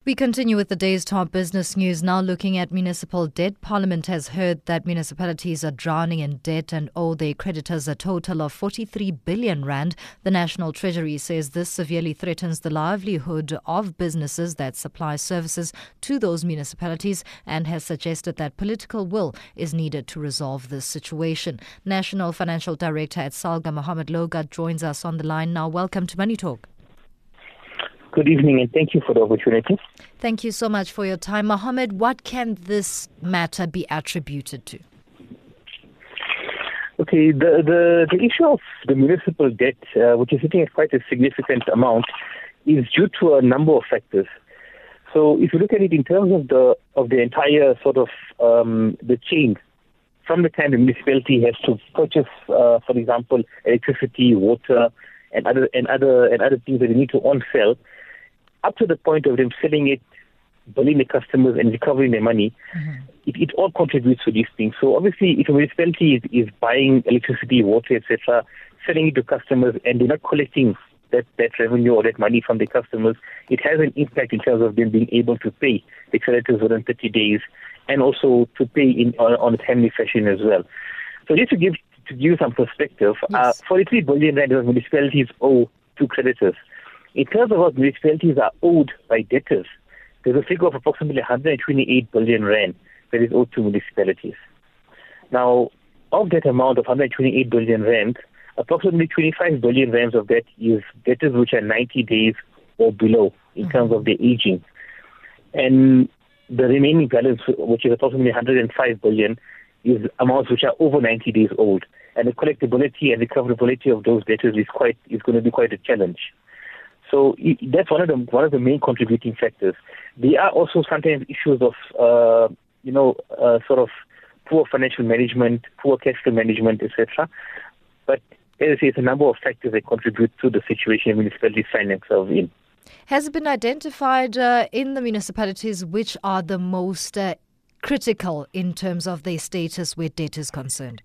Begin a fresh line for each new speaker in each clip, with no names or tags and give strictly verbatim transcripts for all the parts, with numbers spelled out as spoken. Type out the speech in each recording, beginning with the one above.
We continue with the day's top business news. Now looking at municipal debt. Parliament has heard that municipalities are drowning in debt and owe their creditors a total of forty-three billion rand. The National Treasury says this severely threatens the livelihood of businesses that supply services to those municipalities and has suggested that political will is needed to resolve this situation. National Financial Director at SALGA, Mohammed Logat, joins us on the line now. Welcome to Money Talk.
Good evening and thank you for the opportunity.
Thank you so much for your time. Mohammed, what can this matter be attributed to?
Okay, the, the, the issue of the municipal debt, uh, which is sitting at quite a significant amount, is due to a number of factors. So if you look at it in terms of the of the entire sort of um, the chain, from the time the municipality has to purchase, uh, for example, electricity, water, and other and other and other things that they need to on-sell, up to the point of them selling it, billing the customers and recovering their money, mm-hmm. it, it all contributes to these things. So obviously, if a municipality is, is buying electricity, water, et cetera, selling it to customers, and they're not collecting that, that revenue or that money from the customers, it has an impact in terms of them being able to pay the creditors within thirty days, and also to pay in on, on a timely fashion as well. So just to give to give you some perspective, yes. uh, forty-three billion rand of municipalities owe to creditors. In terms of what municipalities are owed by debtors, there's a figure of approximately one hundred twenty-eight billion rand that is owed to municipalities. Now, of that amount of one hundred twenty-eight billion rand, approximately twenty-five billion rand of that is debtors which are ninety days or below in mm-hmm. terms of their aging. And the remaining balance, which is approximately one hundred five billion, is amounts which are over ninety days old. And the collectability and recoverability of those debtors is quite is going to be quite a challenge. So that's one of the one of the main contributing factors. There are also sometimes issues of uh, you know uh, sort of poor financial management, poor cash flow management, et cetera. But as I say, it's a number of factors that contribute to the situation municipalities find themselves in.
Has it been identified uh, in the municipalities which are the most uh, critical in terms of their status where debt is concerned?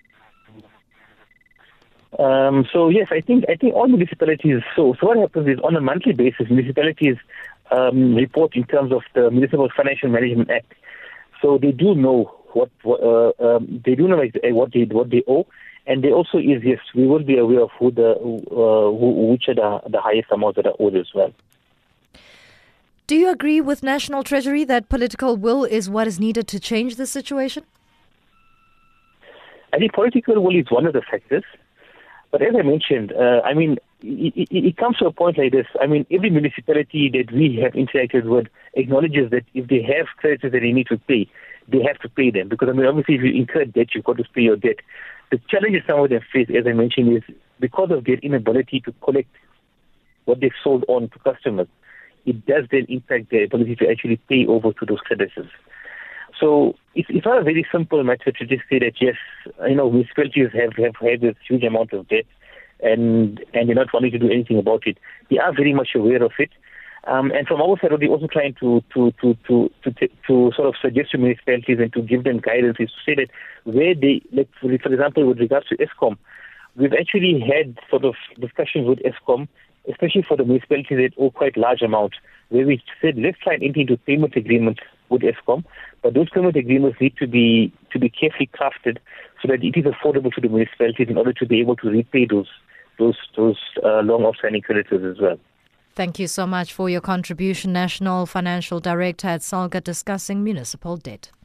Um, so yes, I think I think all municipalities. So so what happens is on a monthly basis, municipalities um, report in terms of the Municipal Financial Management Act. So they do know what, what uh, um, they do know what they what they owe, and they also is yes, we will be aware of who the uh, who, which are the, the highest amounts that are owed as well.
Do you agree with National Treasury that political will is what is needed to change the situation?
I think political will is one of the factors. But as I mentioned, uh, I mean, it, it, it comes to a point like this. I mean, every municipality that we have interacted with acknowledges that if they have creditors that they need to pay, they have to pay them. Because, I mean, obviously, if you incur debt, you've got to pay your debt. The challenges some of them face, as I mentioned, is because of their inability to collect what they've sold on to customers, it does then impact their ability to actually pay over to those creditors. So it's, it's not a very simple matter to just say that, yes, you know, municipalities have, have had this huge amount of debt and and they're not wanting to do anything about it. They are very much aware of it. Um, and from our side, we're also trying to to, to, to, to, to, to sort of suggest to municipalities and to give them guidance is to say that where they, like, for example, with regards to Eskom, we've actually had sort of discussions with Eskom, especially for the municipalities that owe quite large amounts, where we said, let's try and enter into payment agreements with Eskom, but those payment agreements need to be to be carefully crafted so that it is affordable to the municipalities in order to be able to repay those those those uh, long outstanding creditors as well.
Thank you so much for your contribution, National Financial Director at SALGA, discussing municipal debt.